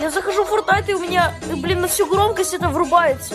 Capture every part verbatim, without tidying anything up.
Я захожу в Fortnite, и у меня, блин, на всю громкость это врубается.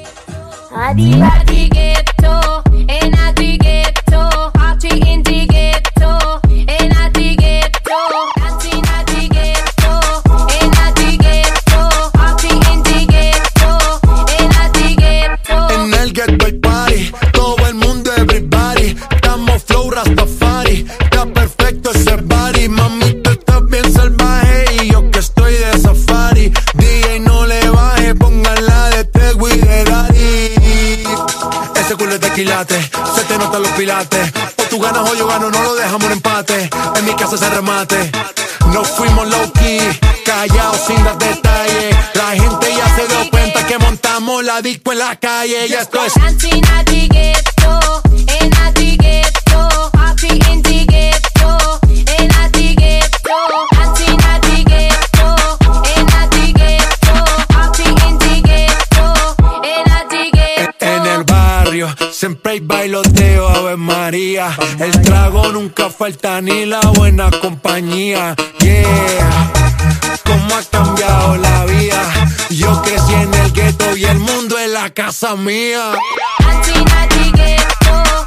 En el Ghetto hay party, todo el mundo, everybody. Estamos flow Rastafari, está perfecto ese body. Mami, tú estás bien salvaje y yo que estoy de safari. D J no le baje, póngala de Tego y de Daddy. Ese culo es de quilate, se te notan los pilates. O tú ganas o yo gano, no lo dejamos en empate. En mi casa se remate. Nos fuimos low key, callados sin dar detalles. La gente ya se dio cuenta que montamos la disco en la calle. Y esto es Dancing at the ghetto, in at the ghetto, party in the ghetto, in at the ghetto, dancing at the ghetto, in at the ghetto, party in the ghetto, in at the ghetto. en el barrio, siempre hay bailoteo, Ave María. El trago nunca falta ni la buena compañía. Yeah, cómo ha cambiado la vida. Yo crecí en el gueto y el mundo es la casa mía. Dancing at the ghetto,